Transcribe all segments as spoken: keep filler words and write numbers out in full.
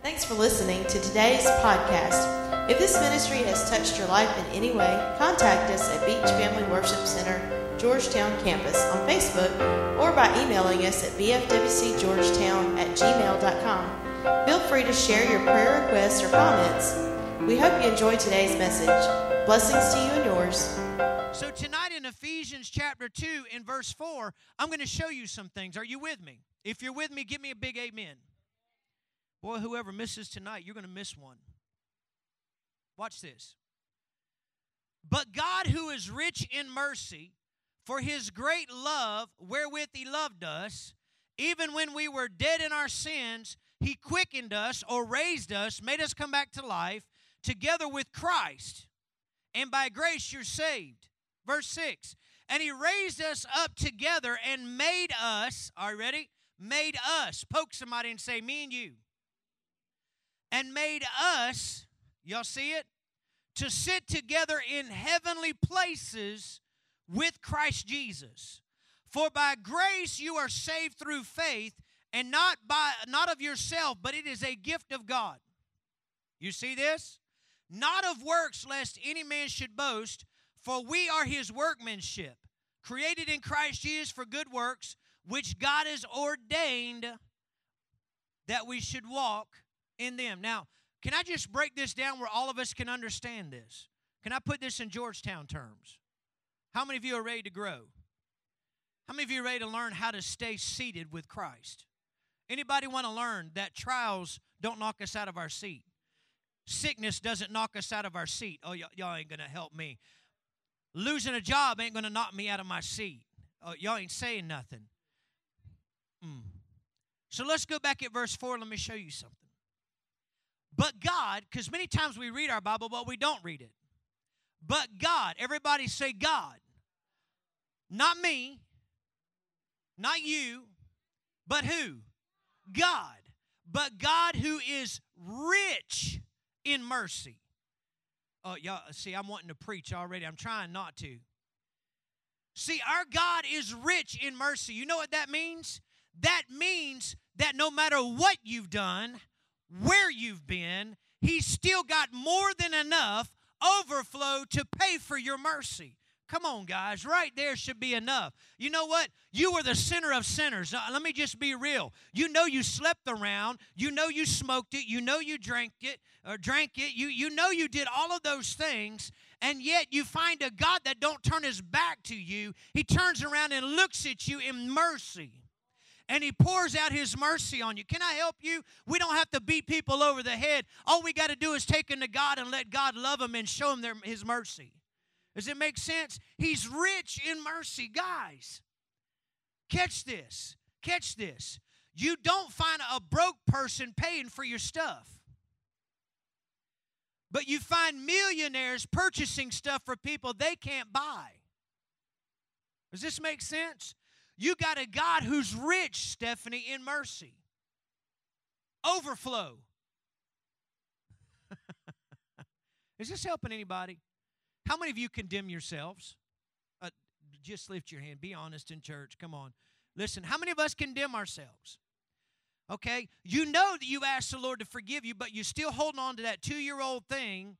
Thanks for listening to today's podcast. If this ministry has touched your life in any way, contact us at Beach Family Worship Center, Georgetown Campus on Facebook or by emailing us at b f w c georgetown at gmail dot com. Feel free to share your prayer requests or comments. We hope you enjoyed today's message. Blessings to you and yours. So tonight in Ephesians chapter two in verse four, I'm going to show you some things. Are you with me? If you're with me, give me a big amen. Boy, whoever misses tonight, you're going to miss one. Watch this. But God, who is rich in mercy, for his great love wherewith he loved us, even when we were dead in our sins, he quickened us or raised us, made us come back to life, together with Christ. And by grace you're saved. Verse six. And he raised us up together and made us, are you ready? Made us. Poke somebody and say, me and you. And made us, y'all see it? To sit together in heavenly places with Christ Jesus. For by grace you are saved through faith, and not by not of yourself, but it is a gift of God. You see this? Not of works, lest any man should boast, for we are his workmanship, created in Christ Jesus for good works, which God has ordained that we should walk in them. Now, can I just break this down where all of us can understand this? Can I put this in Georgetown terms? How many of you are ready to grow? How many of you are ready to learn how to stay seated with Christ? Anybody want to learn that trials don't knock us out of our seat? Sickness doesn't knock us out of our seat. Oh, y- y'all ain't going to help me. Losing a job ain't going to knock me out of my seat. Oh, y'all ain't saying nothing. Mm. So let's go back at verse four. Let me show you something. But God, because many times we read our Bible, but we don't read it. But God, everybody say God. Not me, not you, but who? God. But God who is rich in mercy. Oh, y'all, see, I'm wanting to preach already. I'm trying not to. See, our God is rich in mercy. You know what that means? That means that no matter what you've done, where you've been, he's still got more than enough overflow to pay for your mercy. Come on, guys. Right there should be enough. You know what? You were the sinner of sinners. Now, let me just be real. You know you slept around. You know you smoked it. You know you drank it or drank it. You, you know you did all of those things, and yet you find a God that don't turn his back to you. He turns around and looks at you in mercy. And he pours out his mercy on you. Can I help you? We don't have to beat people over the head. All we got to do is take them to God and let God love them and show them their, his mercy. Does it make sense? He's rich in mercy. Guys, catch this. Catch this. You don't find a broke person paying for your stuff. But you find millionaires purchasing stuff for people they can't buy. Does this make sense? You got a God who's rich, Stephanie, in mercy. Overflow. Is this helping anybody? How many of you condemn yourselves? Uh, just lift your hand. Be honest in church. Come on. Listen, how many of us condemn ourselves? Okay? You know that you've asked the Lord to forgive you, but you're still holding on to that two-year-old thing.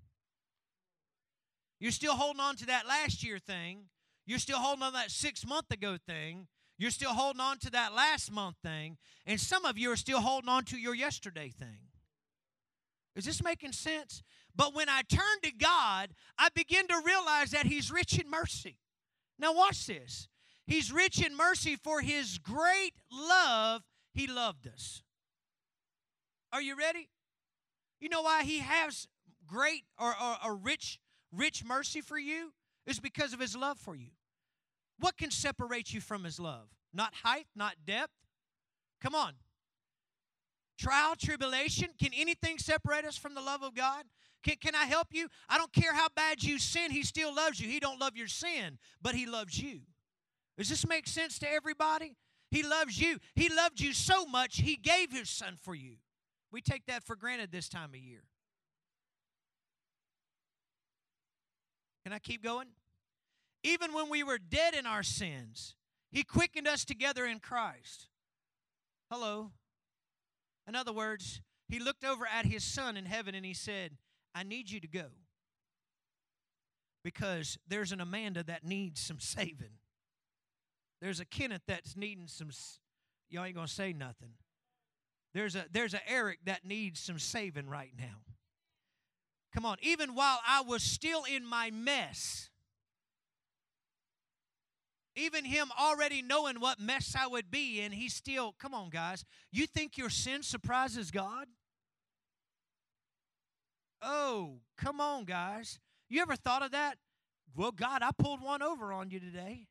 You're still holding on to that last year thing. You're still holding on to that six-month-ago thing. You're still holding on to that last month thing. And some of you are still holding on to your yesterday thing. Is this making sense? But when I turn to God, I begin to realize that he's rich in mercy. Now watch this. He's rich in mercy for his great love. He loved us. Are you ready? You know why he has great or, or, or rich, rich mercy for you? It's because of his love for you. What can separate you from his love? Not height, not depth. Come on. Trial, tribulation. Can anything separate us from the love of God? Can, can I help you? I don't care how bad you sin. He still loves you. He don't love your sin, but he loves you. Does this make sense to everybody? He loves you. He loved you so much, he gave his son for you. We take that for granted this time of year. Can I keep going? Even when we were dead in our sins, he quickened us together in Christ. Hello. In other words, He looked over at his son in heaven and he said, I need you to go because there's an Amanda that needs some saving. There's a Kenneth that's needing some, y'all ain't going to say nothing. There's a, there's a Eric that needs some saving right now. Come on, even while I was still in my mess, even him already knowing what mess I would be in, he still, come on guys, you think your sin surprises God? Oh, come on guys. You ever thought of that? Well, God, I pulled one over on you today.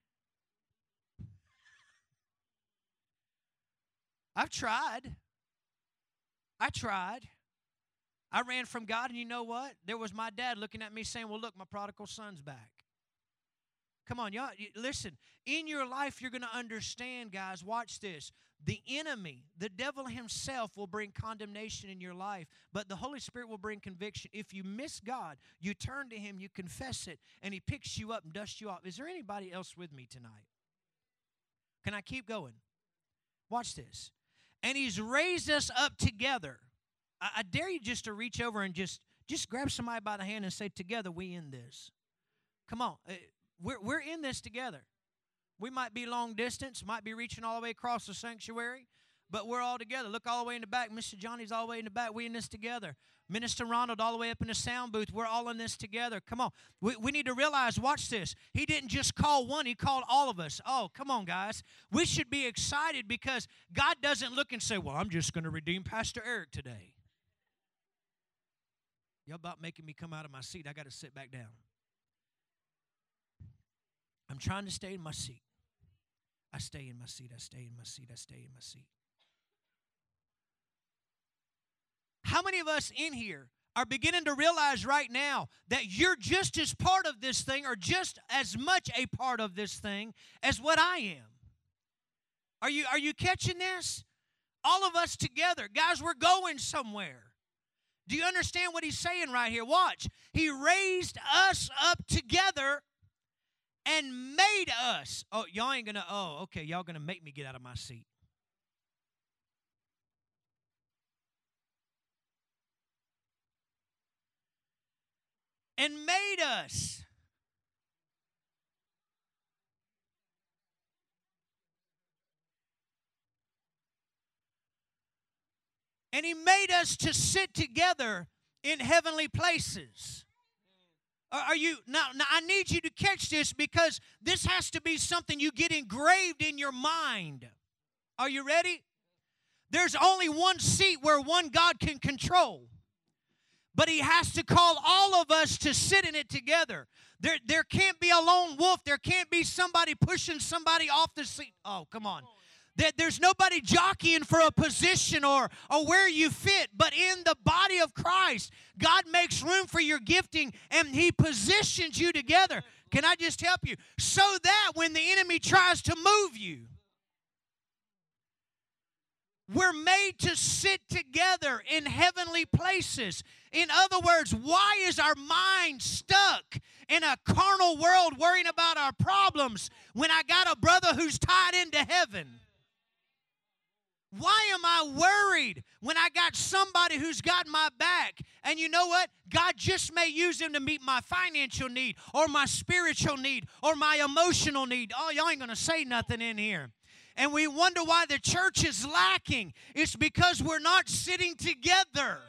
I've tried. I tried. I ran from God, and you know what? There was my dad looking at me saying, well, look, my prodigal son's back. Come on, y'all. Listen, in your life, you're going to understand, guys, watch this. The enemy, the devil himself will bring condemnation in your life, but the Holy Spirit will bring conviction. If you miss God, you turn to him, you confess it, and he picks you up and dusts you off. Is there anybody else with me tonight? Can I keep going? Watch this. And he's raised us up together. I, I dare you just to reach over and just, just grab somebody by the hand and say, together we in this. Come on. We're, we're in this together. We might be long distance, might be reaching all the way across the sanctuary, but we're all together. Look all the way in the back. Mister Johnny's all the way in the back. We're in this together. Minister Ronald all the way up in the sound booth. We're all in this together. Come on. We, we need to realize, watch this. He didn't just call one. He called all of us. Oh, come on, guys. We should be excited because God doesn't look and say, well, I'm just going to redeem Pastor Eric today. Y'all about making me come out of my seat. I got to sit back down. I'm trying to stay in my seat. I stay in my seat. I stay in my seat. I stay in my seat. How many of us in here are beginning to realize right now that you're just as part of this thing or just as much a part of this thing as what I am? Are you, are you catching this? All of us together. Guys, we're going somewhere. Do you understand what he's saying right here? Watch. He raised us up together and made us. Oh, y'all ain't going to, oh, okay, y'all going to make me get out of my seat. And made us. And he made us to sit together in heavenly places. Are you now, now I need you to catch this because this has to be something you get engraved in your mind. Are you ready? There's only one seat where one God can control. But he has to call all of us to sit in it together. There, there can't be a lone wolf. There can't be somebody pushing somebody off the seat. Oh, come on. There, there's nobody jockeying for a position or, or where you fit. But in the body of Christ, God makes room for your gifting and he positions you together. Can I just help you? So that when the enemy tries to move you, we're made to sit together in heavenly places. In other words, why is our mind stuck in a carnal world worrying about our problems when I got a brother who's tied into heaven? Why am I worried when I got somebody who's got my back? And you know what? God just may use him to meet my financial need or my spiritual need or my emotional need. Oh, y'all ain't going to say nothing in here. And we wonder why the church is lacking. It's because we're not sitting together.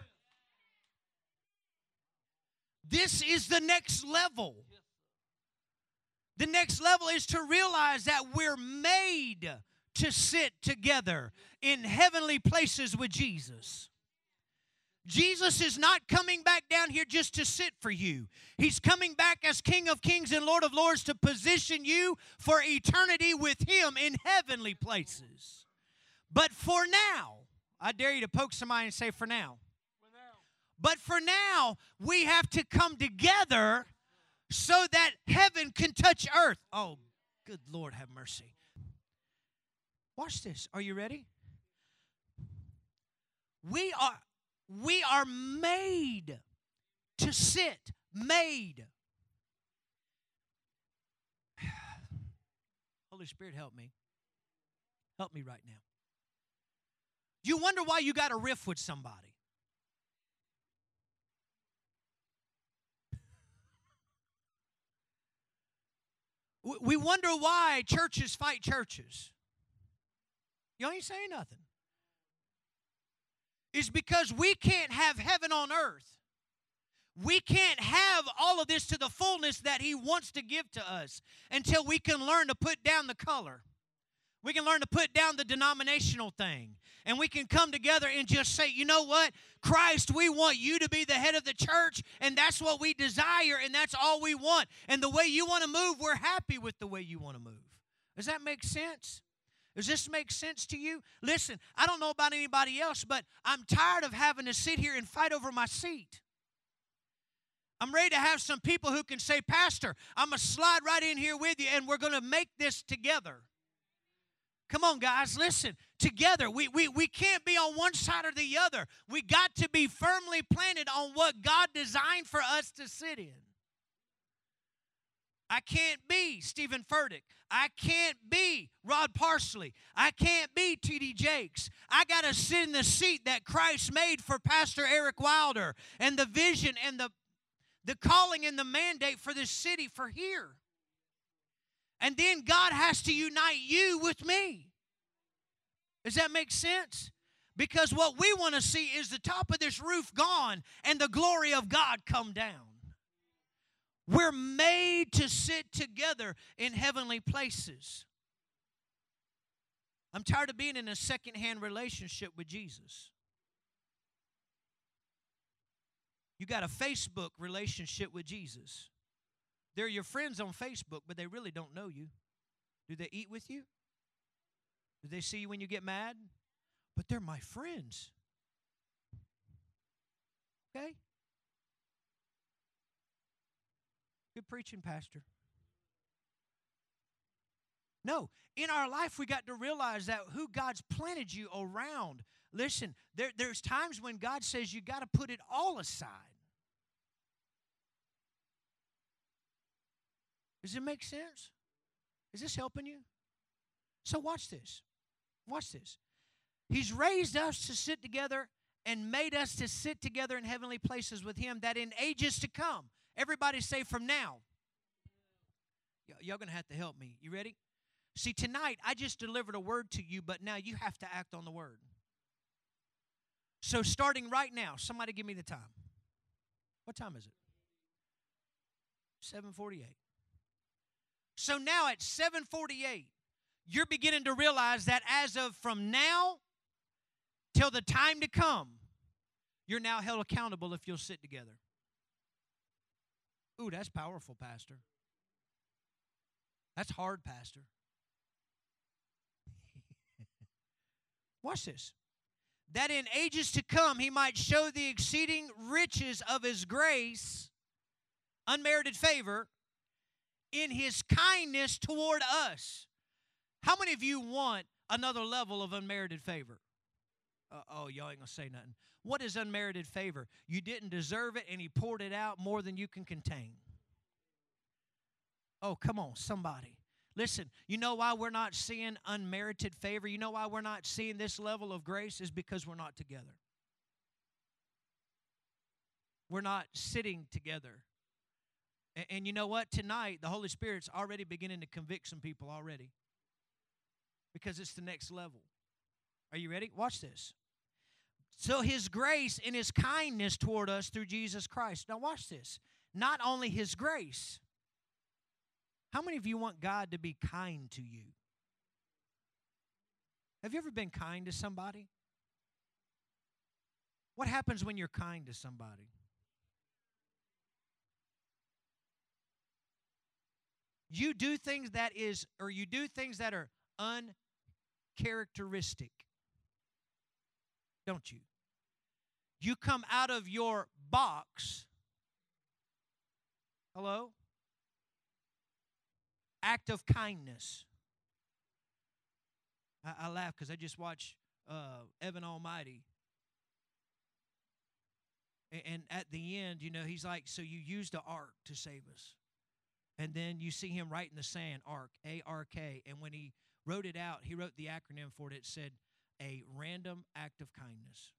This is the next level. The next level is to realize that we're made to sit together in heavenly places with Jesus. Jesus is not coming back down here just to sit for you. He's coming back as King of Kings and Lord of Lords to position you for eternity with him in heavenly places. But for now, I dare you to poke somebody and say, for now. For now. But for now, we have to come together so that heaven can touch earth. Oh, good Lord, have mercy. Watch this. Are you ready? We are... We are made to sit, made. Holy Spirit, help me. Help me right now. You wonder why you got a riff with somebody. We wonder why churches fight churches. Y'all ain't saying nothing. It's because we can't have heaven on earth. We can't have all of this to the fullness that He wants to give to us until we can learn to put down the color. We can learn to put down the denominational thing. And we can come together and just say, you know what? Christ, we want you to be the head of the church, and that's what we desire, and that's all we want. And the way you want to move, we're happy with the way you want to move. Does that make sense? Does this make sense to you? Listen, I don't know about anybody else, but I'm tired of having to sit here and fight over my seat. I'm ready to have some people who can say, Pastor, I'm going to slide right in here with you, and we're going to make this together. Come on, guys, listen. Together, we, we, we can't be on one side or the other. We got to be firmly planted on what God designed for us to sit in. I can't be Stephen Furtick. I can't be Rod Parsley. I can't be T D Jakes. I got to sit in the seat that Christ made for Pastor Eric Wilder and the vision and the, the calling and the mandate for this city for here. And then God has to unite you with me. Does that make sense? Because what we want to see is the top of this roof gone and the glory of God come down. We're made to sit together in heavenly places. I'm tired of being in a secondhand relationship with Jesus. You got a Facebook relationship with Jesus. They're your friends on Facebook, but they really don't know you. Do they eat with you? Do they see you when you get mad? But they're my friends. Okay? Good preaching, Pastor. No, in our life we got to realize that who God's planted you around. Listen, there, there's times when God says you got to put it all aside. Does it make sense? Is this helping you? So watch this. Watch this. He's raised us to sit together and made us to sit together in heavenly places with Him, that in ages to come. Everybody say from now. Y- y'all going to have to help me. You ready? See, tonight I just delivered a word to you, but now you have to act on the word. So starting right now, somebody give me the time. What time is it? seven forty-eight. So now at seven forty-eight, you're beginning to realize that as of from now till the time to come, you're now held accountable if you'll sit together. Ooh, that's powerful, Pastor. That's hard, Pastor. Watch this. That in ages to come He might show the exceeding riches of His grace, unmerited favor, in His kindness toward us. How many of you want another level of unmerited favor? Uh, oh, y'all ain't going to say nothing. What is unmerited favor? You didn't deserve it, and He poured it out more than you can contain. Oh, come on, somebody. Listen, you know why we're not seeing unmerited favor? You know why we're not seeing this level of grace? Is because we're not together. We're not sitting together. And, and you know what? Tonight, the Holy Spirit's already beginning to convict some people already. Because it's the next level. Are you ready? Watch this. So His grace and His kindness toward us through Jesus Christ. Now watch this. Not only His grace. How many of you want God to be kind to you? Have you ever been kind to somebody? What happens when you're kind to somebody? You do things that is, or you do things that are uncharacteristic. Don't you? You come out of your box. Hello? Act of kindness. I, I laugh because I just watched uh, Evan Almighty. And, and at the end, you know, he's like, so you used the ark to save us. And then you see him write in the sand, ARK, A R K. And when he wrote it out, he wrote the acronym for it. It said, a random act of kindness.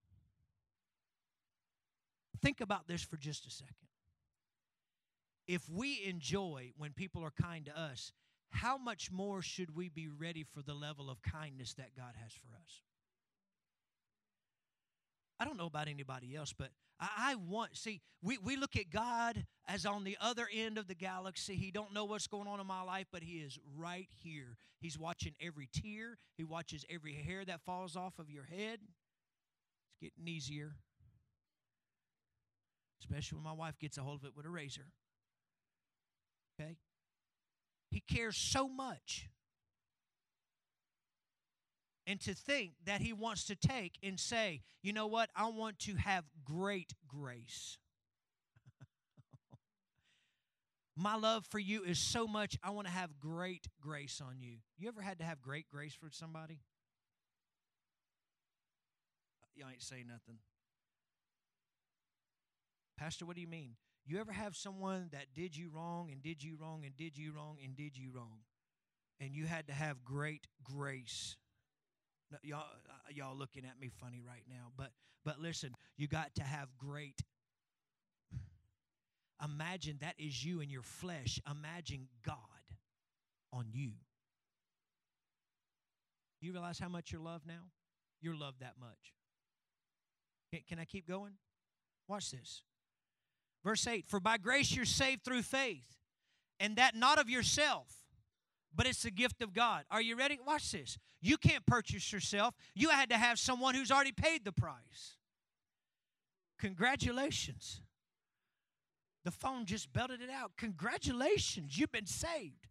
Think about this for just a second. If we enjoy when people are kind to us, how much more should we be ready for the level of kindness that God has for us? I don't know about anybody else, but I, I want, see, we, we look at God as on the other end of the galaxy. He don't know what's going on in my life, but He is right here. He's watching every tear. He watches every hair that falls off of your head. It's getting easier, especially when my wife gets a hold of it with a razor. Okay? He cares so much. And to think that He wants to take and say, you know what, I want to have great grace. My love for you is so much, I want to have great grace on you. You ever had to have great grace for somebody? Y'all ain't saying nothing. Pastor, what do you mean? You ever have someone that did you wrong and did you wrong and did you wrong and did you wrong? And you had to have great grace. No, y'all, uh, y'all looking at me funny right now. But, but listen, you got to have great. Imagine that is you in your flesh. Imagine God on you. You realize how much you're loved now? You're loved that much. Can, can I keep going? Watch this. Verse eight, for by grace you're saved through faith, and that not of yourself, but it's the gift of God. Are you ready? Watch this. You can't purchase yourself. You had to have someone who's already paid the price. Congratulations. The phone just belted it out. Congratulations, you've been saved.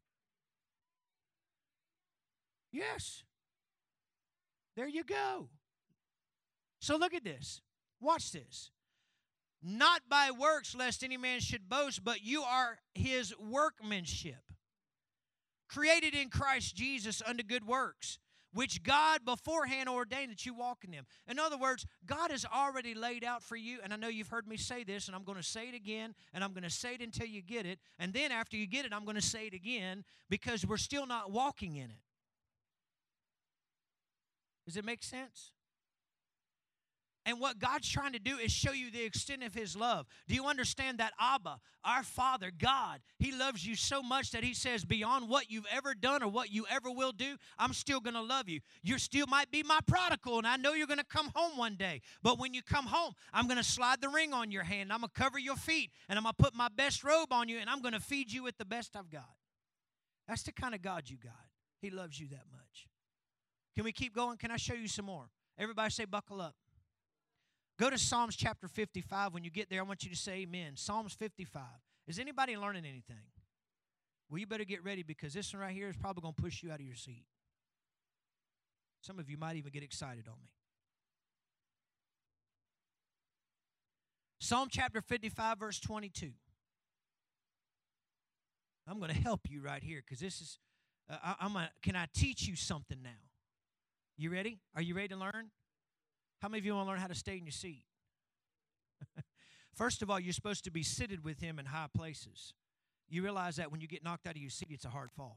Yes. There you go. So look at this. Watch this. Not by works, lest any man should boast, but you are His workmanship, created in Christ Jesus unto good works, which God beforehand ordained that you walk in them. In other words, God has already laid out for you, and I know you've heard me say this, and I'm going to say it again, and I'm going to say it until you get it, and then after you get it, I'm going to say it again, because we're still not walking in it. Does it make sense? And what God's trying to do is show you the extent of His love. Do you understand that Abba, our Father, God, He loves you so much that He says, beyond what you've ever done or what you ever will do, I'm still going to love you. You still might be my prodigal, and I know you're going to come home one day. But when you come home, I'm going to slide the ring on your hand. I'm going to cover your feet, and I'm going to put my best robe on you, and I'm going to feed you with the best I've got. That's the kind of God you got. He loves you that much. Can we keep going? Can I show you some more? Everybody say, buckle up. Go to Psalms chapter fifty-five. When you get there, I want you to say amen. Psalms fifty-five. Is anybody learning anything? Well, you better get ready, because this one right here is probably going to push you out of your seat. Some of you might even get excited on me. Psalm chapter fifty-five, verse twenty-two. I'm going to help you right here, because this is, uh, I, I'm gonna, can I teach you something now? You ready? Are you ready to learn? How many of you want to learn how to stay in your seat? First of all, you're supposed to be seated with Him in high places. You realize that when you get knocked out of your seat, it's a hard fall.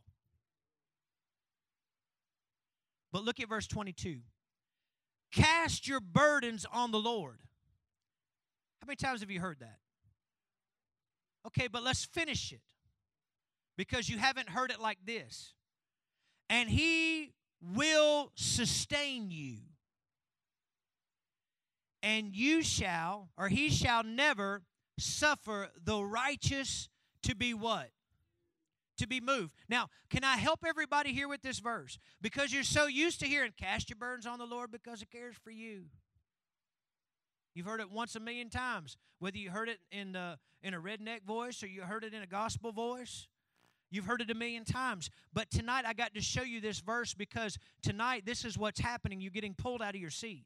But look at verse twenty-two. Cast your burdens on the Lord. How many times have you heard that? Okay, but let's finish it, because you haven't heard it like this. And He will sustain you. And you shall, or He shall never suffer the righteous to be what? To be moved. Now, can I help everybody here with this verse? Because you're so used to hearing, cast your burdens on the Lord because He cares for you. You've heard it once a million times, whether you heard it in, the, in a redneck voice or you heard it in a gospel voice. You've heard it a million times. But tonight I got to show you this verse, because tonight this is what's happening. You're getting pulled out of your seat.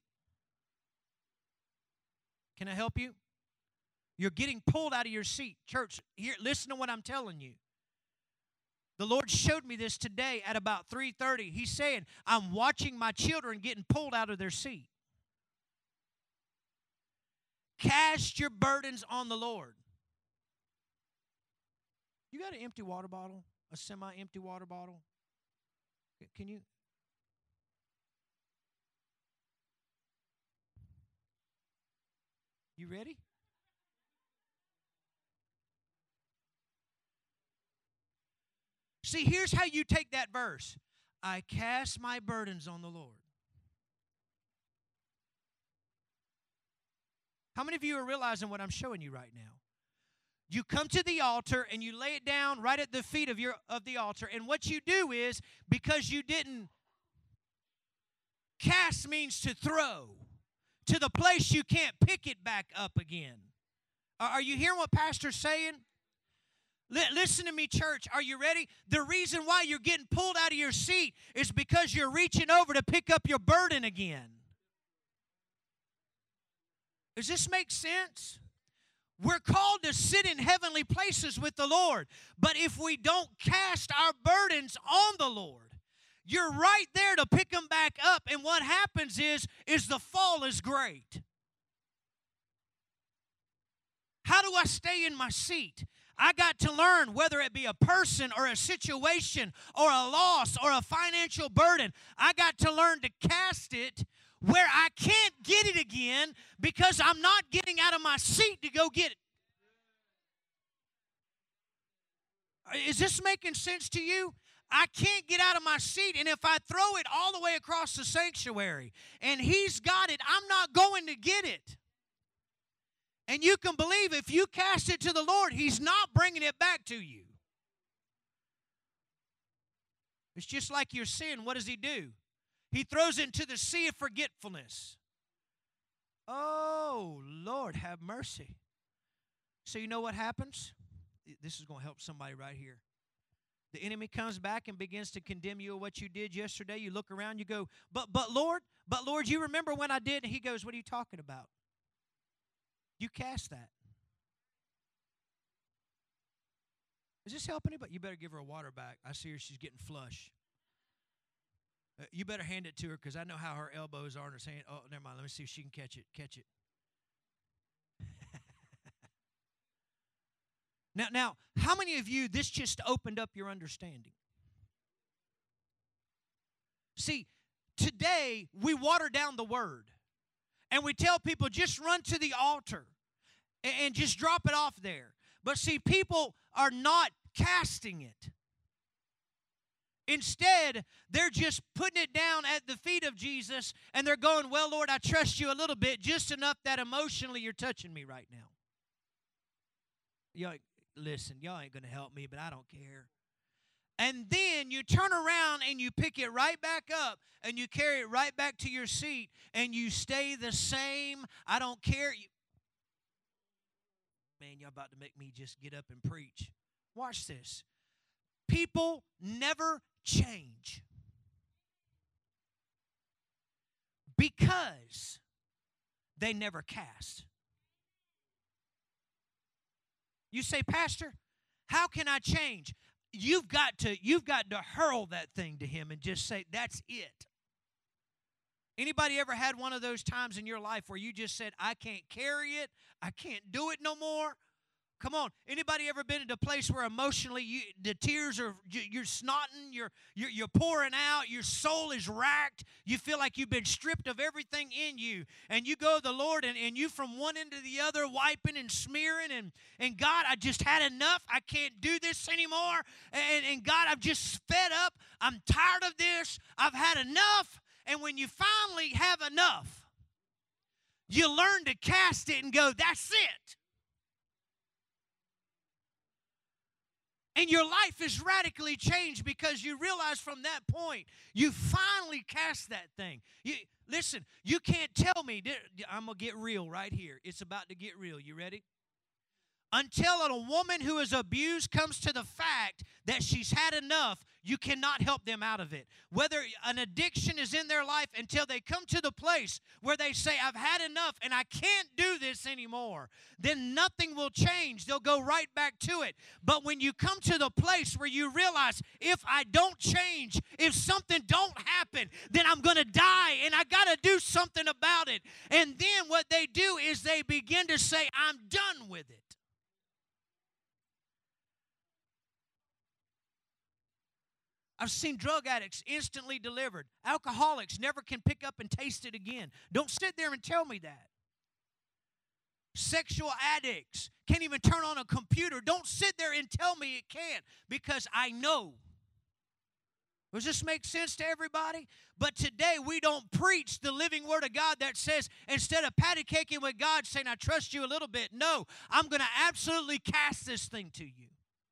Can I help you? You're getting pulled out of your seat. Church, here, listen to what I'm telling you. The Lord showed me this today at about three thirty. He's saying, I'm watching my children getting pulled out of their seat. Cast your burdens on the Lord. You got an empty water bottle? A semi-empty water bottle? Can you? You ready? See, here's how you take that verse. I cast my burdens on the Lord. How many of you are realizing what I'm showing you right now? You come to the altar and you lay it down right at the feet of your of the altar. And what you do is, because you didn't, cast means to throw to the place you can't pick it back up again. Are you hearing what Pastor's saying? Listen to me, church. Are you ready? The reason why you're getting pulled out of your seat is because you're reaching over to pick up your burden again. Does this make sense? We're called to sit in heavenly places with the Lord. But if we don't cast our burdens on the Lord, you're right there to pick them back up. And what happens is, is the fall is great. How do I stay in my seat? I got to learn, whether it be a person or a situation or a loss or a financial burden, I got to learn to cast it where I can't get it again because I'm not getting out of my seat to go get it. Is this making sense to you? I can't get out of my seat, and if I throw it all the way across the sanctuary and he's got it, I'm not going to get it. And you can believe if you cast it to the Lord, he's not bringing it back to you. It's just like your sin. What does he do? He throws it into the sea of forgetfulness. Oh, Lord, have mercy. So you know what happens? This is going to help somebody right here. The enemy comes back and begins to condemn you of what you did yesterday. You look around, you go, but, but Lord, but Lord, you remember when I did? And he goes, what are you talking about? You cast that. Does this help anybody? You better give her a water back. I see her. She's getting flush. Uh, you better hand it to her because I know how her elbows are in her hand. Oh, never mind. Let me see if she can catch it. Catch it. now, now, how many of you, this just opened up your understanding? See, today we water down the word. And we tell people, just run to the altar and, and just drop it off there. But see, people are not casting it. Instead, they're just putting it down at the feet of Jesus, and they're going, well, Lord, I trust you a little bit, just enough that emotionally you're touching me right now. Y'all, listen, y'all ain't going to help me, but I don't care. And then you turn around and you pick it right back up and you carry it right back to your seat and you stay the same. I don't care. You, man, y'all about to make me just get up and preach. Watch this. People never change because they never cast. You say, Pastor, how can I change? You've got to, you've got to hurl that thing to him and just say, that's it. Anybody ever had one of those times in your life where you just said, I can't carry it, I can't do it no more? Come on. Anybody ever been in a place where emotionally you, the tears are, you, you're snotting, you're, you're, you're pouring out, your soul is racked, you feel like you've been stripped of everything in you, and you go to the Lord and, and you from one end to the other wiping and smearing, and, and God, I just had enough, I can't do this anymore, and, and God, I'm just fed up, I'm tired of this, I've had enough, and when you finally have enough, you learn to cast it and go, that's it. And your life is radically changed because you realize from that point, you finally cast that thing. You, listen, you can't tell me, I'm going to get real right here. It's about to get real. You ready? Until a woman who is abused comes to the fact that she's had enough, you cannot help them out of it. Whether an addiction is in their life, until they come to the place where they say, I've had enough and I can't do this anymore, then nothing will change. They'll go right back to it. But when you come to the place where you realize, if I don't change, if something don't happen, then I'm going to die and I got to do something about it. And then what they do is they begin to say, I'm done with it. I've seen drug addicts instantly delivered. Alcoholics never can pick up and taste it again. Don't sit there and tell me that. Sexual addicts can't even turn on a computer. Don't sit there and tell me it can't, because I know Does this make sense to everybody? But today we don't preach the living word of God that says, instead of patty caking with God saying, I trust you a little bit, no, I'm going to absolutely cast this thing to you.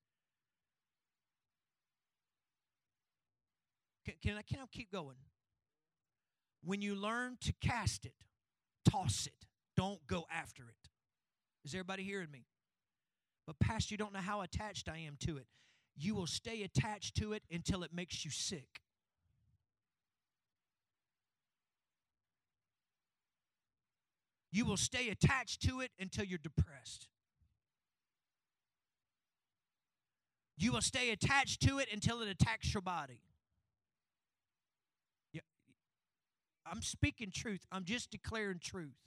Can, can, I, can I keep going? When you learn to cast it, toss it. Don't go after it. Is everybody hearing me? But Pastor, you don't know how attached I am to it. You will stay attached to it until it makes you sick. You will stay attached to it until you're depressed. You will stay attached to it until it attacks your body. Yeah, I'm speaking truth. I'm just declaring truth.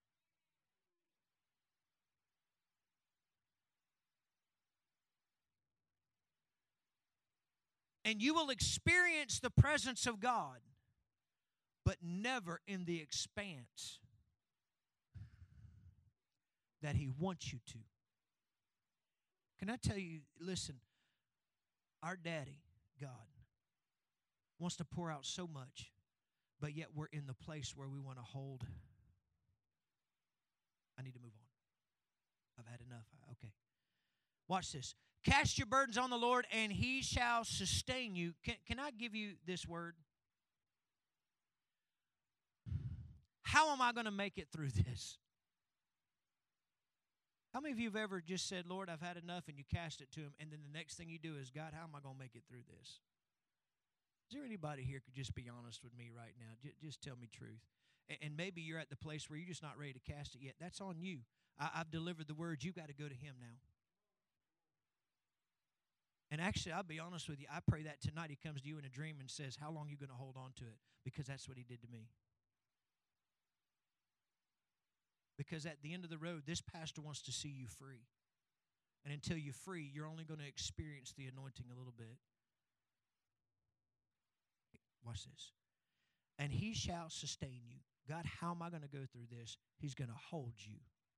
And you will experience the presence of God, but never in the expanse that He wants you to. Can I tell you, listen, our daddy, God, wants to pour out so much, but yet we're in the place where we want to hold. I need to move on. I've had enough. Okay. Watch this. Cast your burdens on the Lord, and He shall sustain you. Can, can I give you this word? How am I going to make it through this? How many of you have ever just said, Lord, I've had enough, and you cast it to Him, and then the next thing you do is, God, how am I going to make it through this? Is there anybody here who could just be honest with me right now? J- just tell me truth. And, and maybe you're at the place where you're just not ready to cast it yet. That's on you. I, I've delivered the word. You've got to go to Him now. And actually, I'll be honest with you, I pray that tonight He comes to you in a dream and says, how long are you going to hold on to it? Because that's what He did to me. Because at the end of the road, this pastor wants to see you free. And until you're free, you're only going to experience the anointing a little bit. Watch this. And He shall sustain you. God, how am I going to go through this? He's going to hold you.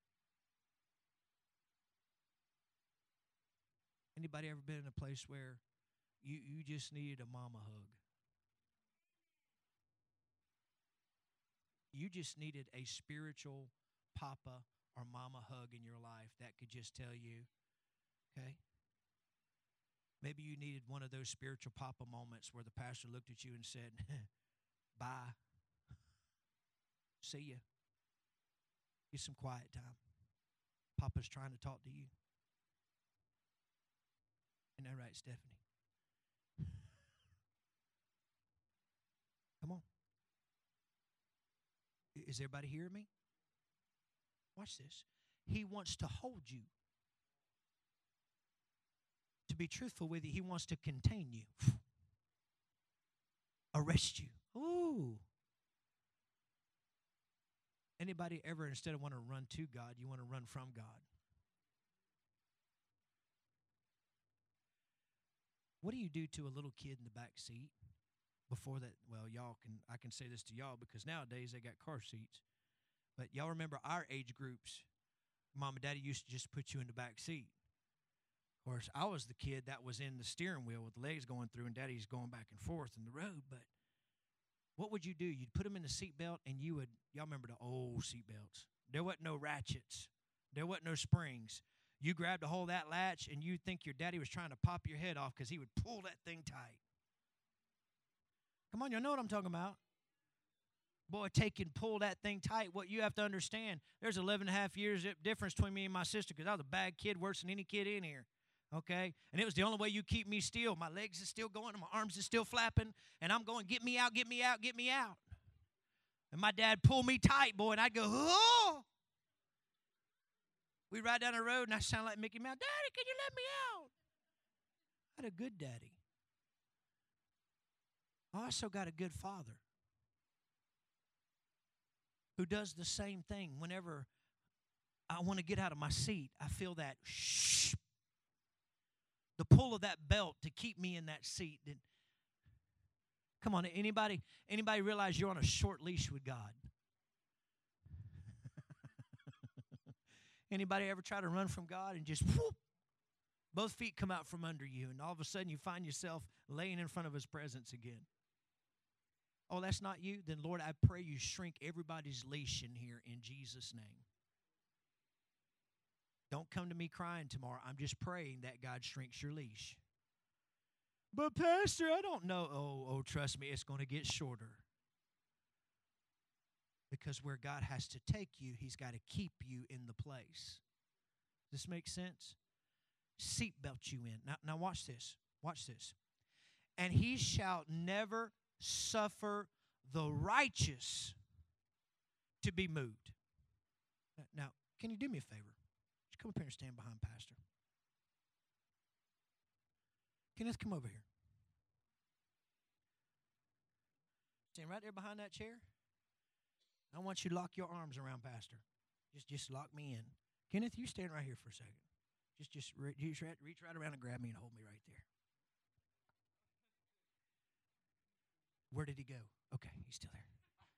Anybody ever been in a place where you, you just needed a mama hug? You just needed a spiritual papa or mama hug in your life that could just tell you, okay? Maybe you needed one of those spiritual papa moments where the pastor looked at you and said, bye. See ya. Get some quiet time. Papa's trying to talk to you. Isn't that right, Stephanie? Come on. Is everybody hearing me? Watch this. He wants to hold you. To be truthful with you, He wants to contain you. Arrest you. Ooh. Anybody ever, instead of want to run to God, you want to run from God? What do you do to a little kid in the back seat before that? Well, y'all can, I can say this to y'all because nowadays they got car seats. But y'all remember our age groups, Mom and Daddy used to just put you in the back seat. Of course, I was the kid that was in the steering wheel with the legs going through and Daddy's going back and forth in the road. But what would you do? You'd put them in the seat belt and you would, y'all remember the old seat belts. There wasn't no ratchets. There wasn't no springs. You grabbed a hold of that latch and you'd think your daddy was trying to pop your head off because he would pull that thing tight. Come on, you know what I'm talking about. Boy, take and pull that thing tight. What you have to understand, there's eleven and a half years difference between me and my sister because I was a bad kid, worse than any kid in here. Okay? And it was the only way you keep me still. My legs is still going, and my arms is still flapping, and I'm going, get me out, get me out, get me out. And my dad pulled me tight, boy, and I'd go, oh. We'd ride down the road, and I sound like Mickey Mouse. Daddy, can you let me out? I had a good daddy. I also got a good father who does the same thing. Whenever I want to get out of my seat, I feel that shh, the pull of that belt to keep me in that seat. And come on, anybody, anybody realize you're on a short leash with God? Anybody ever try to run from God and just whoop, Both feet come out from under you, and all of a sudden you find yourself laying in front of His presence again. Oh, that's not you? Then, Lord, I pray you shrink everybody's leash in here in Jesus' name. Don't come to me crying tomorrow. I'm just praying that God shrinks your leash. But, Pastor, I don't know. Oh, oh, trust me, it's going to get shorter. Because where God has to take you, He's got to keep you in the place. Does this make sense? Seatbelt you in. Now, now watch this. Watch this. And He shall never suffer the righteous to be moved. Now, can you do me a favor? Just come up here and stand behind Pastor. Kenneth, come over here. Stand right there behind that chair. I want you to lock your arms around Pastor. Just, just lock me in. Kenneth, you stand right here for a second. Just, just reach right, reach right around and grab me and hold me right there. Where did he go? Okay, he's still there.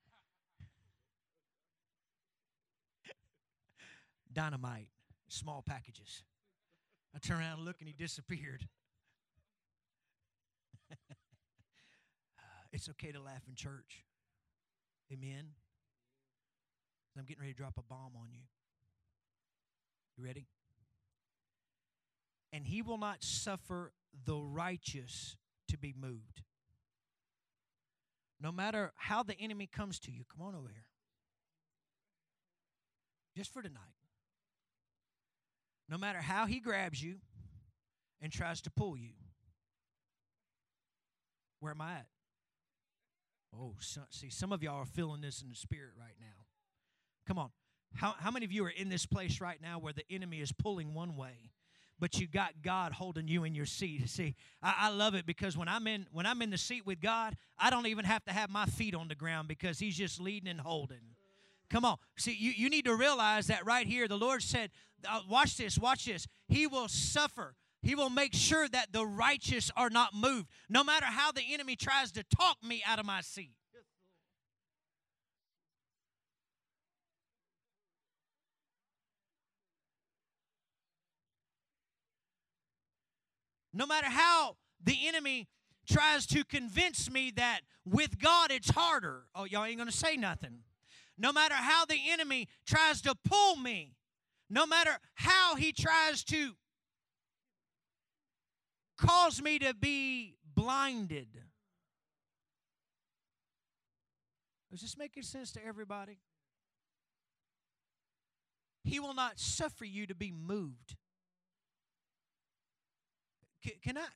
Dynamite, small packages. I turned around and looked and he disappeared. It's okay to laugh in church. Amen. I'm getting ready to drop a bomb on you. You ready? And He will not suffer the righteous to be moved. No matter how the enemy comes to you, come on over here. Just for tonight. No matter how he grabs you and tries to pull you. Where am I at? Oh, so, see, some of y'all are feeling this in the spirit right now. Come on. How, how many of you are in this place right now where the enemy is pulling one way, but you got God holding you in your seat? See, I, I love it because when I'm in when I'm in the seat with God, I don't even have to have my feet on the ground because He's just leading and holding. Come on. See, you, you need to realize that right here, the Lord said, uh, watch this, watch this. He will suffer. He will make sure that the righteous are not moved, no matter how the enemy tries to talk me out of my seat. No matter how the enemy tries to convince me that with God it's harder. Oh, y'all ain't going to say nothing. No matter how the enemy tries to pull me, no matter how he tries to cause me to be blinded. Is this making sense to everybody? He will not suffer you to be moved. Can, can I?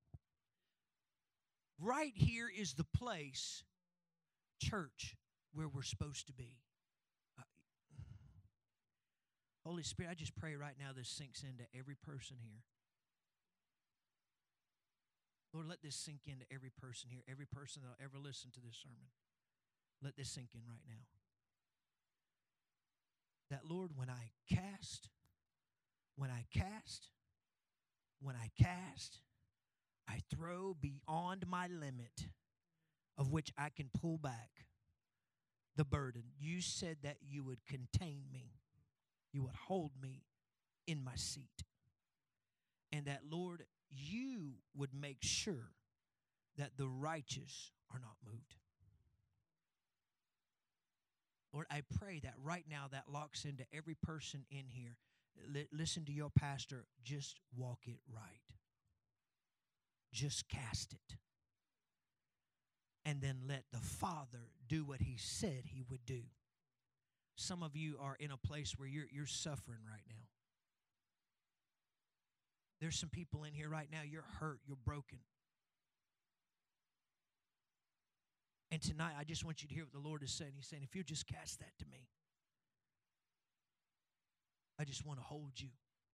Right here is the place, church, where we're supposed to be. Uh, Holy Spirit, I just pray right now this sinks into every person here. Lord, let this sink into every person here, every person that will ever listen to this sermon. Let this sink in right now. That, Lord, when I cast, when I cast, when I cast, I throw beyond my limit of which I can pull back the burden. You said that you would contain me. You would hold me in my seat. And that, Lord, you would make sure that the righteous are not moved. Lord, I pray that right now that locks into every person in here. L- listen to your pastor. Just walk it right. Just cast it. And then let the Father do what He said He would do. Some of you are in a place where you're, you're suffering right now. There's some people in here right now, you're hurt, you're broken. And tonight, I just want you to hear what the Lord is saying. He's saying, if you just cast that to me, I just want to hold you.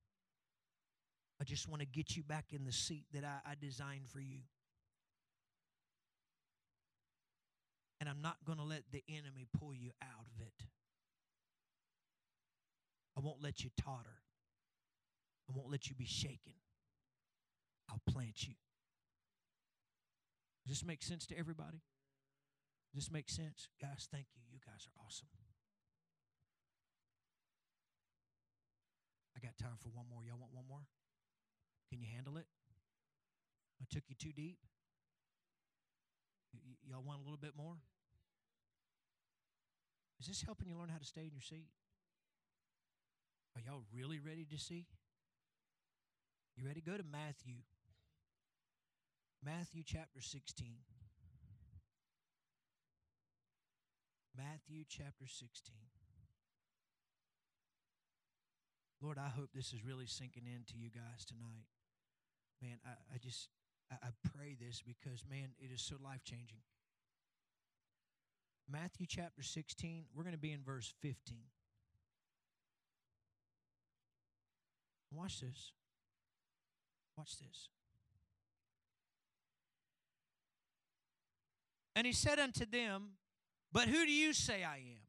I just want to get you back in the seat that I, I designed for you. And I'm not going to let the enemy pull you out of it. I won't let you totter. I won't let you be shaken. I'll plant you. Does this make sense to everybody? Does this make sense? Guys, thank you. You guys are awesome. I got time for one more. Y'all want one more? Can you handle it? I took you too deep? Y- y- y'all want a little bit more? Is this helping you learn how to stay in your seat? Are y'all really ready to see? You ready? Go to Matthew. Matthew chapter sixteen. Matthew chapter sixteen. Lord, I hope this is really sinking into you guys tonight. Man, I, I just, I, I pray this because, man, it is so life-changing. Matthew chapter sixteen, we're going to be in verse fifteen. Watch this. Watch this. And he said unto them, but who do you say I am?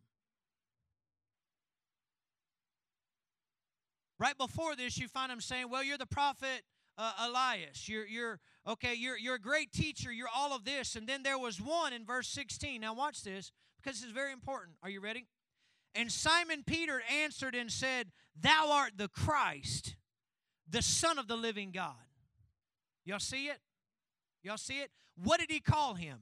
Right before this, you find him saying, well, you're the prophet uh, Elias. You're, you're, okay, you're, you're a great teacher. You're all of this. And then there was one in verse sixteen. Now watch this, because this is very important. Are you ready? And Simon Peter answered and said, thou art the Christ, the Son of the living God. Y'all see it? Y'all see it? What did he call him?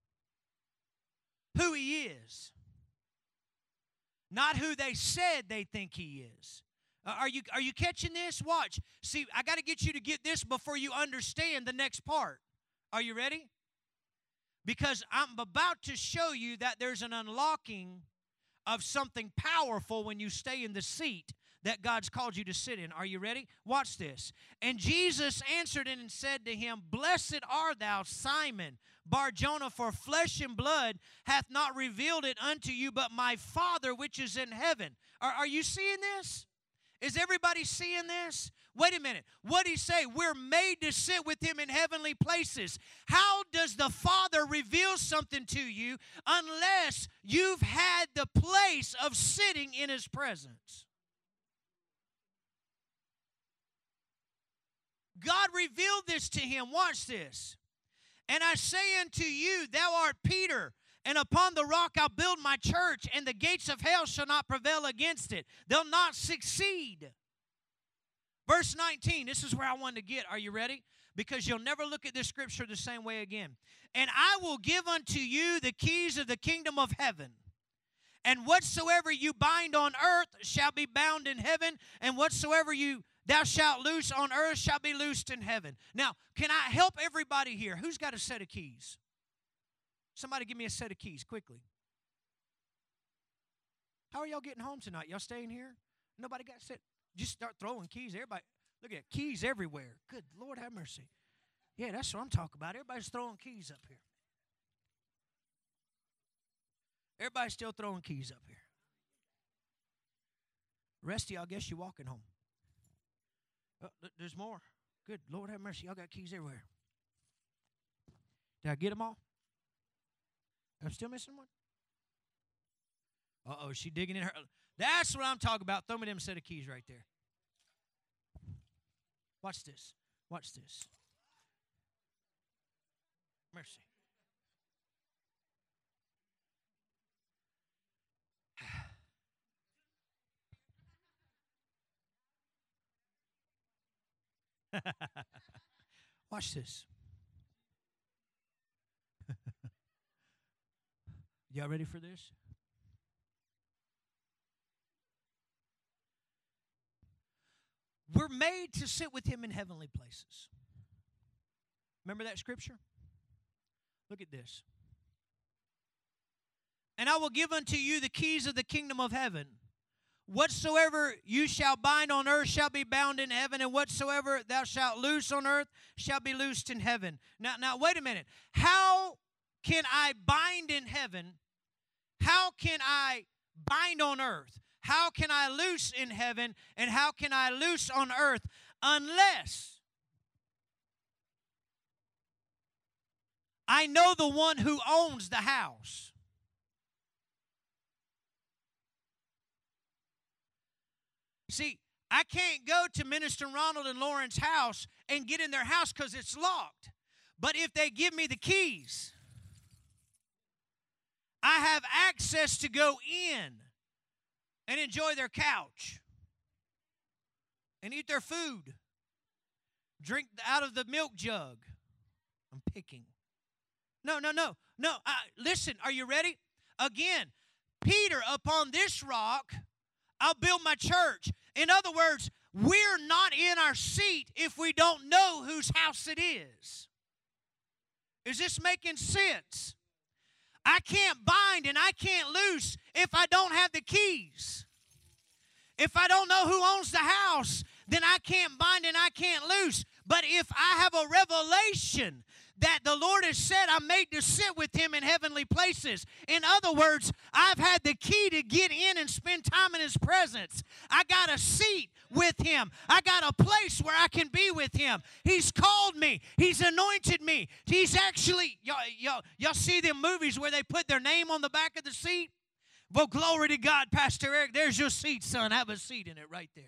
Who he is. Not who they said they think he is. Uh, are you, are you catching this? Watch. See, I got to get you to get this before you understand the next part. Are you ready? Because I'm about to show you that there's an unlocking of something powerful when you stay in the seat that God's called you to sit in. Are you ready? Watch this. And Jesus answered and said to him, blessed art thou, Simon Bar-Jonah, for flesh and blood hath not revealed it unto you, but my Father which is in heaven. Are, are you seeing this? Is everybody seeing this? Wait a minute. What did he say? We're made to sit with him in heavenly places. How does the Father reveal something to you unless you've had the place of sitting in his presence? God revealed this to him. Watch this. And I say unto you, thou art Peter, and upon the rock I'll build my church, and the gates of hell shall not prevail against it. They'll not succeed. Verse nineteen, this is where I wanted to get. Are you ready? Because you'll never look at this scripture the same way again. And I will give unto you the keys of the kingdom of heaven. And whatsoever you bind on earth shall be bound in heaven, and whatsoever you thou shalt loose on earth shall be loosed in heaven. Now, can I help everybody here? Who's got a set of keys? Somebody give me a set of keys quickly. How are y'all getting home tonight? Y'all staying here? Nobody got set? Just start throwing keys. Everybody, look at keys everywhere. Good Lord have mercy. Yeah, that's what I'm talking about. Everybody's throwing keys up here. Everybody's still throwing keys up here. Rest of y'all, I guess you're walking home. Oh, there's more. Good Lord have mercy. Y'all got keys everywhere. Did I get them all? I'm still missing one? Uh-oh, is she digging in her? That's what I'm talking about. Throw me them set of keys right there. Watch this. Watch this. Mercy. Watch this. Y'all ready for this? We're made to sit with him in heavenly places. Remember that scripture? Look at this. And I will give unto you the keys of the kingdom of heaven. Whatsoever you shall bind on earth shall be bound in heaven, and whatsoever thou shalt loose on earth shall be loosed in heaven. Now, now wait a minute. How can I bind in heaven? How can I bind on earth? How can I loose in heaven? And how can I loose on earth? Unless I know the one who owns the house. See, I can't go to Minister Ronald and Lauren's house and get in their house because it's locked. But if they give me the keys, I have access to go in and enjoy their couch and eat their food. Drink out of the milk jug. I'm picking. No, no, no, no. Uh, listen, are you ready? Again, Peter, upon this rock, I'll build my church. In other words, we're not in our seat if we don't know whose house it is. Is this making sense? I can't bind and I can't loose if I don't have the keys. If I don't know who owns the house, then I can't bind and I can't loose. But if I have a revelation that the Lord has said I'm made to sit with Him in heavenly places. In other words, I've had the key to get in and spend time in His presence. I got a seat with Him. I got a place where I can be with Him. He's called me. He's anointed me. He's actually, y'all, y'all, y'all see them movies where they put their name on the back of the seat? Well, glory to God, Pastor Eric. There's your seat, son. Have a seat in it right there.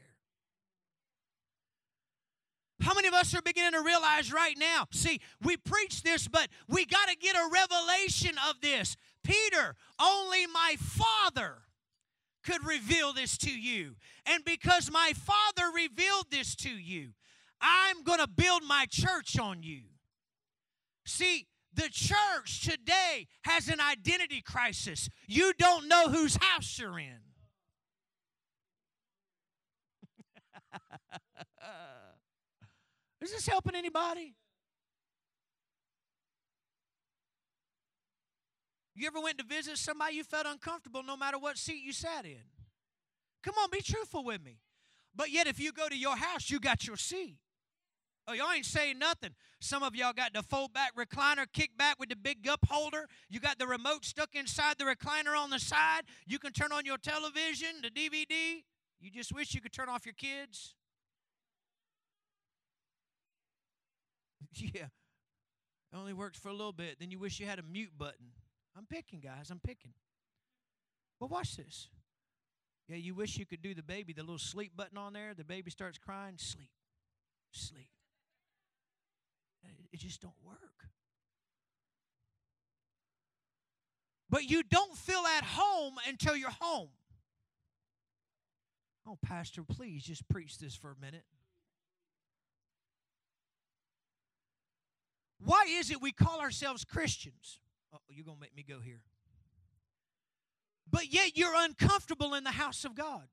How many of us are beginning to realize right now? See, we preach this, but we got to get a revelation of this. Peter, only my Father could reveal this to you. And because my Father revealed this to you, I'm going to build my church on you. See, the church today has an identity crisis. You don't know whose house you're in. Is this helping anybody? You ever went to visit somebody you felt uncomfortable no matter what seat you sat in? Come on, be truthful with me. But yet if you go to your house, you got your seat. Oh, y'all ain't saying nothing. Some of y'all got the fold-back recliner, kick back with the big cup holder. You got the remote stuck inside the recliner on the side. You can turn on your television, the D V D. You just wish you could turn off your kids. Yeah, it only works for a little bit. Then you wish you had a mute button. I'm picking, guys. I'm picking. Well, watch this. Yeah, you wish you could do the baby, the little sleep button on there. The baby starts crying. Sleep. Sleep. It just don't work. But you don't feel at home until you're home. Oh, Pastor, please just preach this for a minute. Why is it we call ourselves Christians? Oh, you're going to make me go here. But yet you're uncomfortable in the house of God.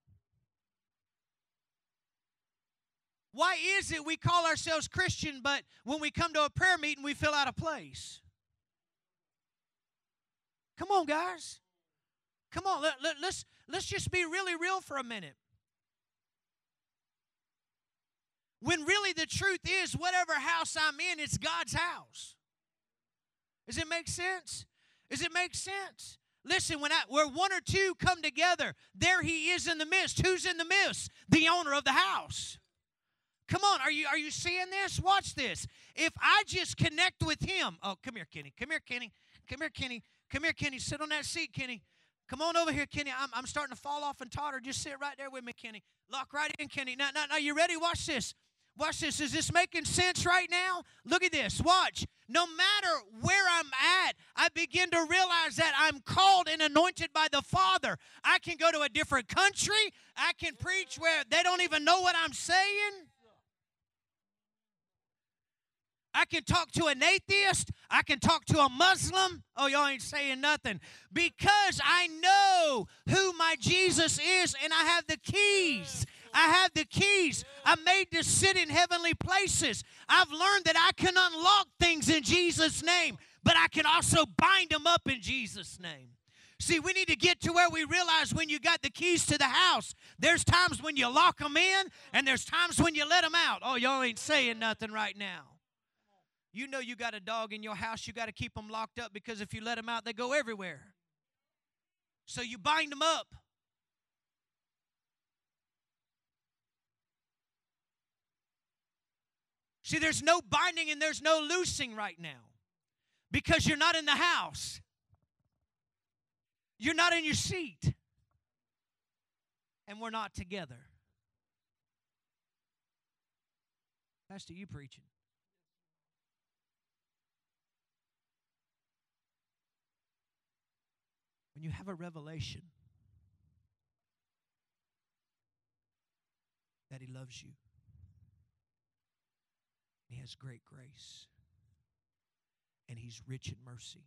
Why is it we call ourselves Christian, but when we come to a prayer meeting, we feel out of place? Come on, guys. Come on, let, let, let's, let's just be really real for a minute. When really the truth is, whatever house I'm in, it's God's house. Does it make sense? Does it make sense? Listen, when I, where one or two come together, there He is in the midst. Who's in the midst? The owner of the house. Come on, are you, are you seeing this? Watch this. If I just connect with Him. Oh, come here, Kenny. Come here, Kenny. Come here, Kenny. Come here, Kenny. Sit on that seat, Kenny. Come on over here, Kenny. I'm, I'm starting to fall off and totter. Just sit right there with me, Kenny. Lock right in, Kenny. Now, now, now, you ready? Watch this. Watch this. Is this making sense right now? Look at this. Watch. No matter where I'm at, I begin to realize that I'm called and anointed by the Father. I can go to a different country. I can preach where they don't even know what I'm saying. I can talk to an atheist. I can talk to a Muslim. Oh, y'all ain't saying nothing. Because I know who my Jesus is and I have the keys. I have the keys. I'm made to sit in heavenly places. I've learned that I can unlock things in Jesus' name, but I can also bind them up in Jesus' name. See, we need to get to where we realize when you got the keys to the house, there's times when you lock them in, and there's times when you let them out. Oh, y'all ain't saying nothing right now. You know you got a dog in your house, you got to keep them locked up because if you let them out, they go everywhere. So you bind them up. See, there's no binding and there's no loosing right now because you're not in the house. You're not in your seat. And we're not together. Pastor, you preaching. When you have a revelation that He loves you, He has great grace. And He's rich in mercy.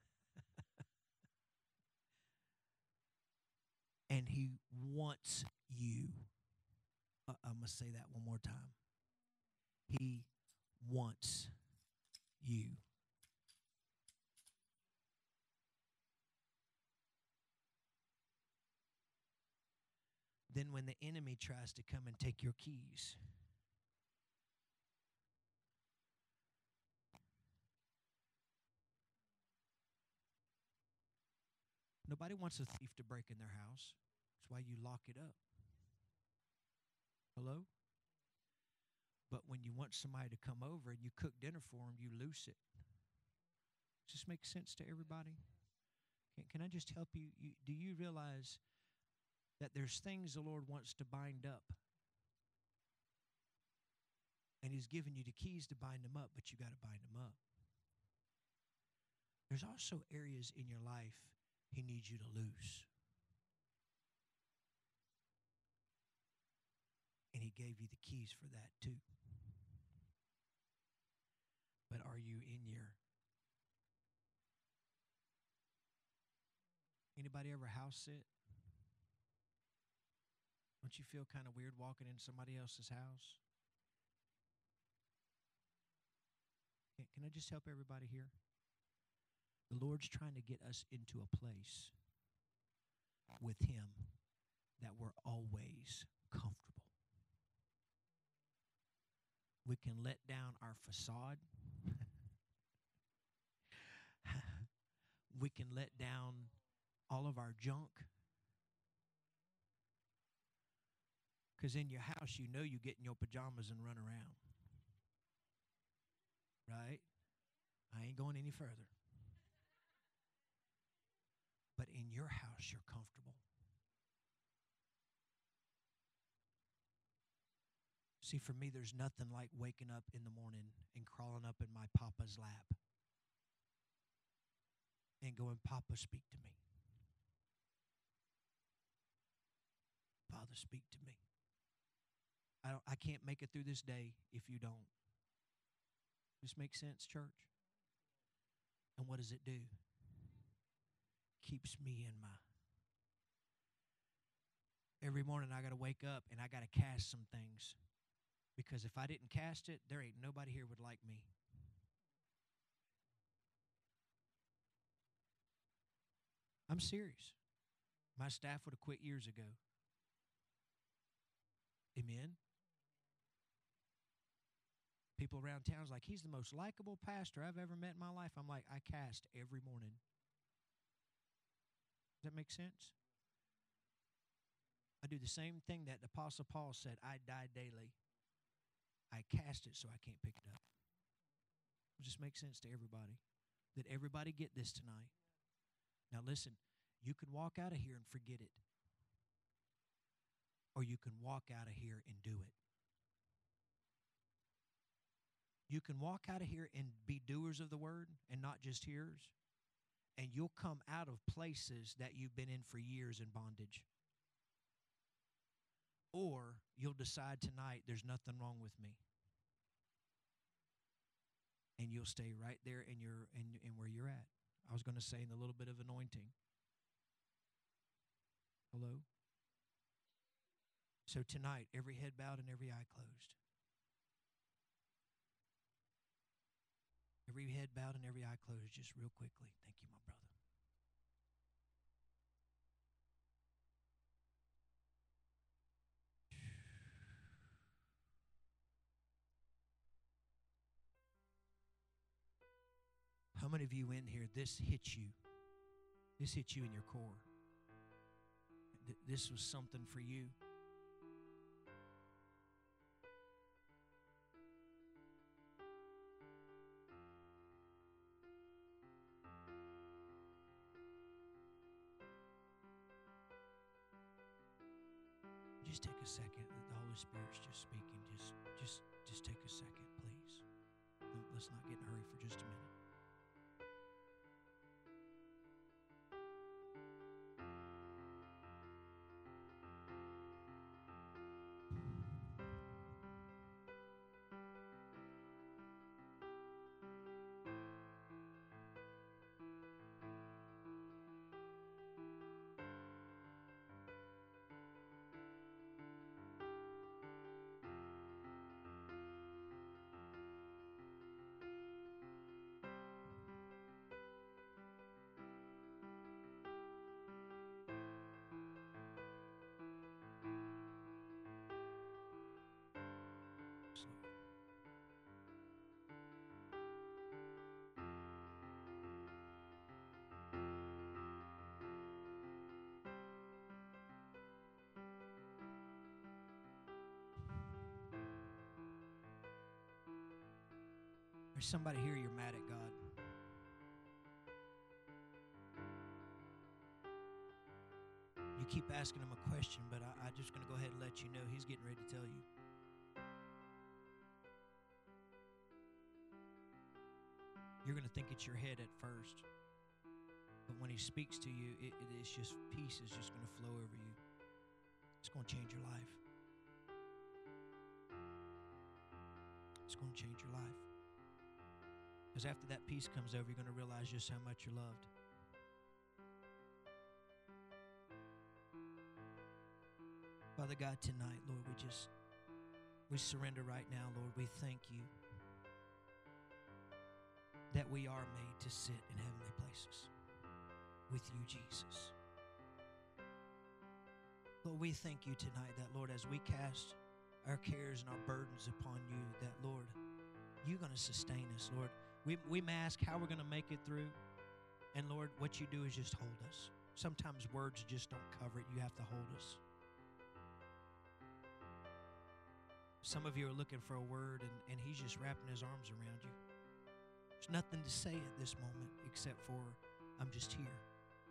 And He wants you. Uh, I'm going to say that one more time. He wants you. Then when the enemy tries to come and take your keys, nobody wants a thief to break in their house. That's why you lock it up. Hello? But when you want somebody to come over and you cook dinner for them, you loose it. Does this make sense to everybody? Can, can I just help you? you? Do you realize that there's things the Lord wants to bind up? And He's given you the keys to bind them up, but you got to bind them up. There's also areas in your life He needs you to loose. And He gave you the keys for that too. But are you in your... Anybody ever house sit? Don't you feel kind of weird walking in somebody else's house? Can, can I just help everybody here? The Lord's trying to get us into a place with Him that we're always comfortable. We can let down our facade. We can let down all of our junk. Because in your house, you know you get in your pajamas and run around. Right? I ain't going any further. But in your house, you're comfortable. See, for me, there's nothing like waking up in the morning and crawling up in my papa's lap and going, Papa, speak to me. Father, speak to me. I don't, I can't make it through this day if you don't. This makes sense, church? And what does it do? Keeps me in my... Every morning I got to wake up and I got to cast some things. Because if I didn't cast it, there ain't nobody here would like me. I'm serious. My staff would have quit years ago. Amen? People around town's like, he's the most likable pastor I've ever met in my life. I'm like, I cast every morning. Does that make sense? I do the same thing that the Apostle Paul said, I die daily. I cast it so I can't pick it up. Does this make sense to everybody? Did everybody get this tonight? Now listen, you can walk out of here and forget it. Or you can walk out of here and do it. You can walk out of here and be doers of the word and not just hearers. And you'll come out of places that you've been in for years in bondage. Or you'll decide tonight there's nothing wrong with me. And you'll stay right there in your in, in where you're at. I was going to say in a little bit of anointing. Hello? So tonight, every head bowed and every eye closed. Every head bowed and every eye closed, just real quickly. Thank you, my brother. How many of you in here, this hits you? This hits you in your core. Th- this was something for you. Just take a second. The Holy Spirit's just speaking. Just, just, just take a second, please. Let's not get in a hurry for just a minute. There's somebody here, you're mad at God. You keep asking him a question, but I, I'm just going to go ahead and let you know he's getting ready to tell you. You're going to think it's your head at first. But when he speaks to you, it, it is just, peace is just going to flow over you. It's going to change your life. It's going to change your life. Because after that peace comes over, you're going to realize just how much you're loved. Father God, tonight, Lord, we just, we surrender right now, Lord. We thank you that we are made to sit in heavenly places with you, Jesus. Lord, we thank you tonight that, Lord, as we cast our cares and our burdens upon you, that, Lord, you're going to sustain us, Lord. We, we may ask how we're going to make it through, and, Lord, what you do is just hold us. Sometimes words just don't cover it. You have to hold us. Some of you are looking for a word, and, and he's just wrapping his arms around you. There's nothing to say at this moment except for, I'm just here.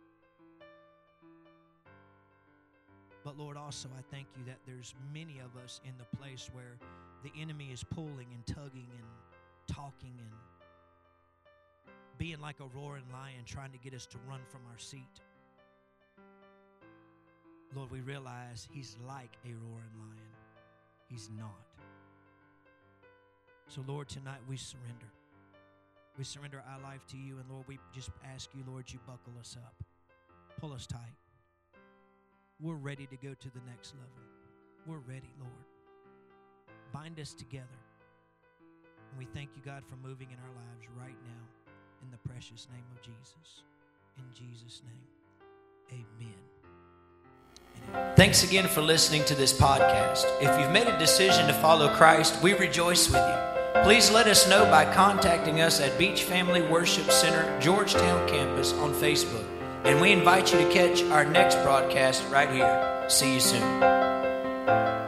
But Lord, also I thank you that there's many of us in the place where the enemy is pulling and tugging and talking and being like a roaring lion trying to get us to run from our seat. Lord, we realize he's like a roaring lion. He's not. So Lord, tonight we surrender. We surrender our life to you, and Lord, we just ask you, Lord, you buckle us up. Pull us tight. We're ready to go to the next level. We're ready, Lord. Bind us together. And we thank you, God, for moving in our lives right now in the precious name of Jesus. In Jesus' name, amen. Thanks again for listening to this podcast. If you've made a decision to follow Christ, we rejoice with you. Please let us know by contacting us at Beach Family Worship Center, Georgetown Campus on Facebook. And we invite you to catch our next broadcast right here. See you soon.